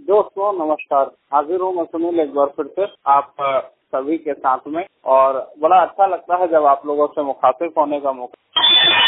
दोस्तों नमस्कार, हाजिर हूँ मैं सुनील एक बार फिर से आप सभी के साथ में। और बड़ा अच्छा लगता है जब आप लोगों से मुखातिब होने का मौका।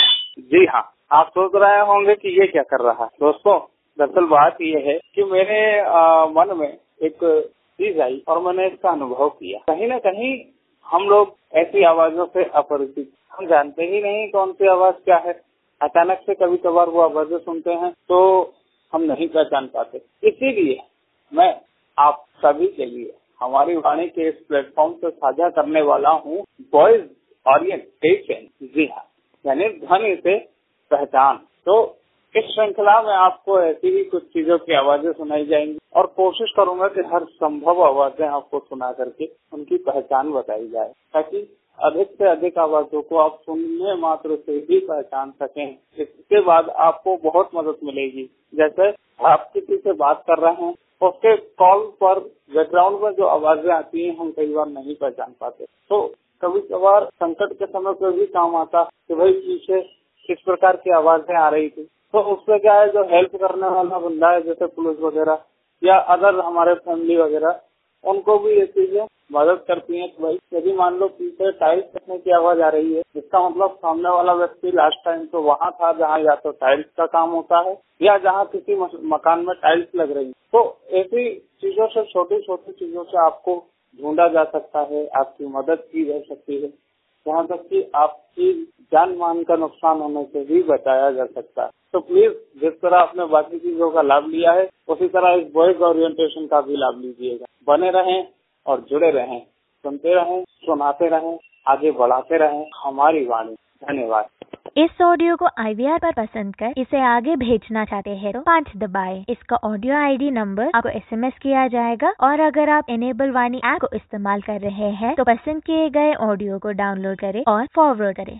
जी हाँ, आप सोच रहे होंगे कि ये क्या कर रहा है। दोस्तों दरअसल बात ये है कि मेरे मन में एक चीज आई और मैंने इसका अनुभव किया। कहीं न कहीं हम लोग ऐसी आवाजों से अपरिचित, हम जानते ही नहीं कौन सी आवाज क्या है। अचानक से कभी कभार वो आवाजें सुनते हैं तो हम नहीं पहचान पाते। इसीलिए मैं आप सभी के लिए हमारी वाणी के इस प्लेटफॉर्म से साझा करने वाला हूँ वॉइस ओरिएंटेशन। जी हाँ, यानी ध्वनि से पहचान। तो इस श्रृंखला में आपको ऐसी ही कुछ चीजों की आवाजें सुनाई जाएंगी और कोशिश करूंगा कि हर संभव आवाजें आपको सुना करके उनकी पहचान बताई जाए, ताकि अधिक से अधिक आवाजों को आप सुनने मात्र से ही पहचान सकें। इसके बाद आपको बहुत मदद मिलेगी। जैसे आप किसी से बात कर रहे हैं, उसके कॉल पर बैकग्राउंड में जो आवाजें आती हैं हम कई बार नहीं पहचान पाते। तो कभी कभार संकट के समय पर भी काम आता कि भाई पीछे किस प्रकार की आवाजें आ रही थी। तो उससे क्या है, जो हेल्प करने वाला बंदा है जैसे पुलिस वगैरह या अदर हमारे फैमिली वगैरह, उनको भी ये चीजें मदद करती हैं। कि भाई यदि मान लो पीछे टाइल्स कटने की आवाज आ रही है, इसका मतलब सामने वाला व्यक्ति लास्ट टाइम तो वहाँ था जहाँ या तो टाइल्स का काम होता है या जहाँ किसी मकान में टाइल्स लग रही है। तो ऐसी चीजों से, छोटी छोटी चीजों से आपको ढूंढा जा सकता है, आपकी मदद की जा सकती है, यहाँ तक कि आपकी जान मान का नुकसान होने से भी बचाया जा सकता है। तो प्लीज जिस तरह आपने बाकी चीजों का लाभ लिया है उसी तरह इस वॉइस ओरिएंटेशन का भी लाभ लीजिएगा। बने रहें और जुड़े रहें, सुनते रहें, सुनाते रहें, आगे बढ़ाते रहें हमारी वाणी। धन्यवाद। इस ऑडियो को IVR पर पसंद कर इसे आगे भेजना चाहते हैं तो 5 दबाएं। इसका ऑडियो ID नंबर आपको SMS किया जाएगा। और अगर आप इनेबल वाणी ऐप को इस्तेमाल कर रहे हैं तो पसंद किए गए ऑडियो को डाउनलोड करें और फॉरवर्ड करें।